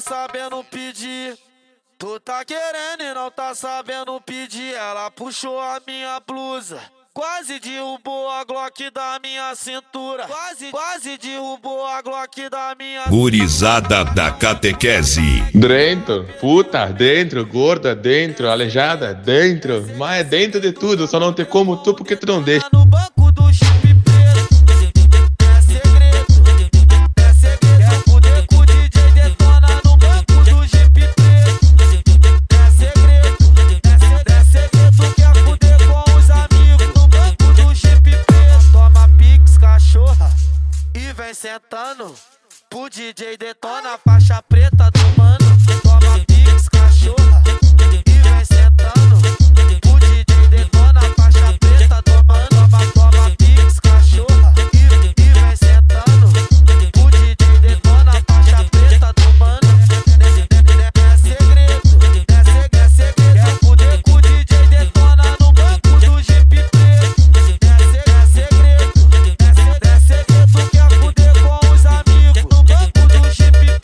sabendo pedir. Tu tá querendo e não tá sabendo pedir. Ela puxou a minha blusa, quase derrubou a Glock da minha cintura. Quase derrubou a Glock da minha cintura. Gurizada da catequese. Dentro, puta, dentro, gorda, dentro, aleijada, dentro. Mas é dentro de tudo, só não tem como tu porque tu não deixa. No banco do chip preto, é segredo, é segredo. Quer fuder com o DJ Detona no banco do Jeep preto, é segredo, é segredo. Quer fuder com os amigos no banco do Jeep preto. Toma pix, cachorra, e vem sentando pro DJ Detona, faixa preta do mano. Toma pix, cachorra, e vem sentando pro DJ Detona, faixa preta do mano. Toma pix, cachorra, e vem sentando pro DJ Detona, faixa preta do mano. É segredo, é segredo. Quer fuder com o DJ Detona no banco do Jeep preto. É segredo, é segredo. Quer fuder com os amigos no banco do Jeep preto.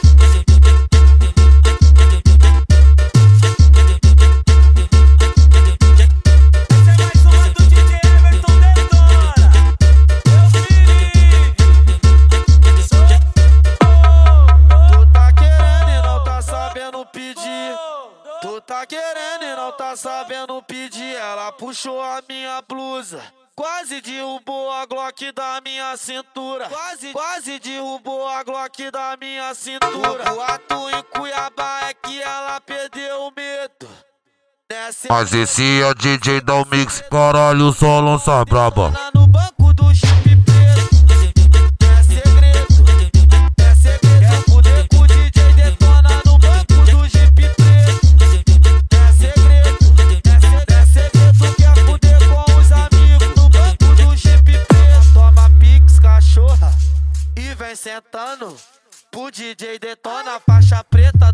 Tu tá querendo e não tá sabendo pedir. Ela puxou a minha blusa, quase derrubou a Glock da minha cintura. Quase derrubou a Glock da minha cintura. O ato em Cuiabá é que ela perdeu o medo. Mas esse é o DJ da Mix, caralho, só lança braba. No banco do Jeep preto, é segredo, é segredo. Quer fuder com o DJ Detona no banco do Jeep preto, é segredo, é segredo. Quer fuder com os amigos no banco do Jeep preto. Toma pix, cachorra, e vem sentando pro DJ Detona, faixa preta